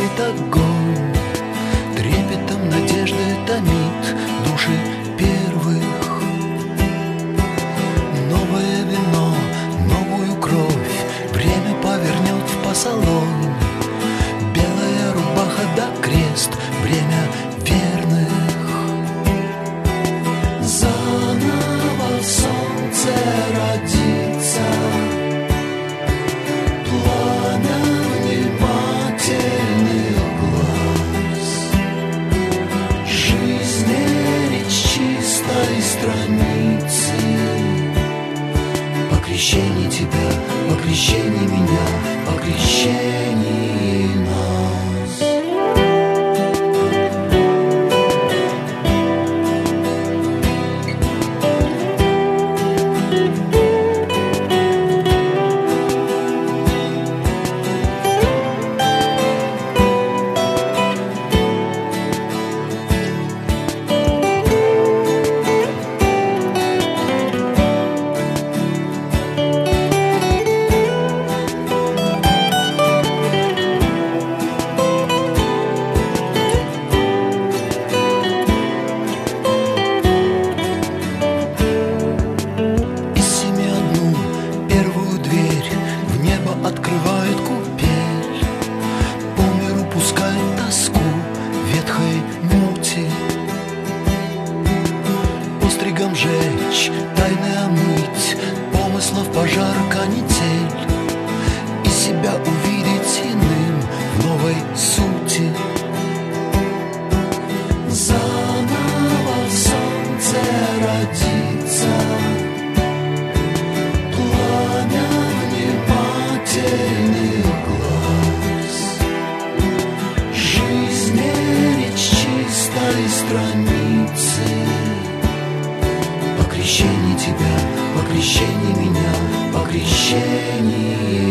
горит огонь, трепетом надежды томит души первых. Новое вино, новую кровь время повернет в посолонь. Белая рубаха да крест, время верных. Заново солнце родится, пламя внимательных глаз. Жизнь речь чистой страницы. По крещении тебя, по крещении меня, по крещении нас. Открывает купель, по миру пускает тоску ветхой мути. Остригом жечь, тайны омыть, помыслов пожар, канитель, и себя увидеть иным в новой сути. Заново солнце родится, пламя внимательных глаз. Жизнь речь чистой страницы. По крещении тебя, по крещении меня, по крещении